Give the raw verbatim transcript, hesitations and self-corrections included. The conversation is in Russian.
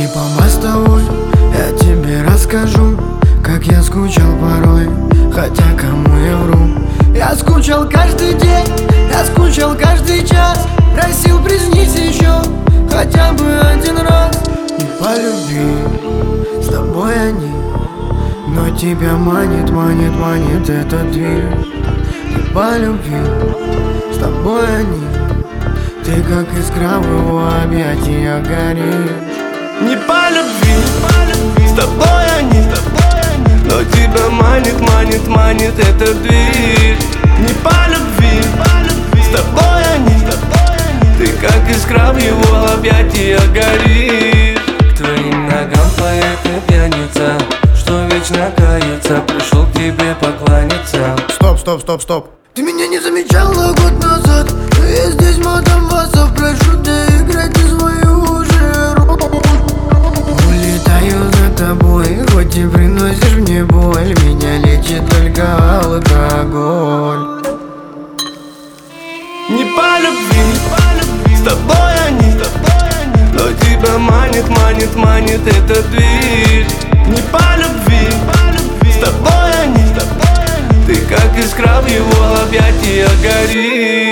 по мостовой я тебе расскажу, как я скучал порой, хотя кому я вру. Я скучал каждый день, я скучал каждый час, просил приснись еще хотя бы один раз. Не по любви, с тобой они, но тебя манит, манит, манит этот движ. Не по любви, с тобой они, ты как искра в его объятиях горишь. Не по любви, с тобой они, но тебя манит, манит, манит этот движ. Не по любви, с тобой они, ты как искра в его объятиях горишь. К твоим ногам поэт и пьяница, что вечно кается, пришел к тебе покланяться. Стоп, стоп, стоп, стоп. Ты меня не замечала год назад, но я здесь мадам Васов, прошу доиграть из моего уже. Улетаю за тобой, хоть и приносишь мне боль, меня лечит только алкоголь. Не по любви, с тобой они, но тебя манит, манит, манит этот движ. Не по любви, с тобой они, ты как искра в его объятиях горишь.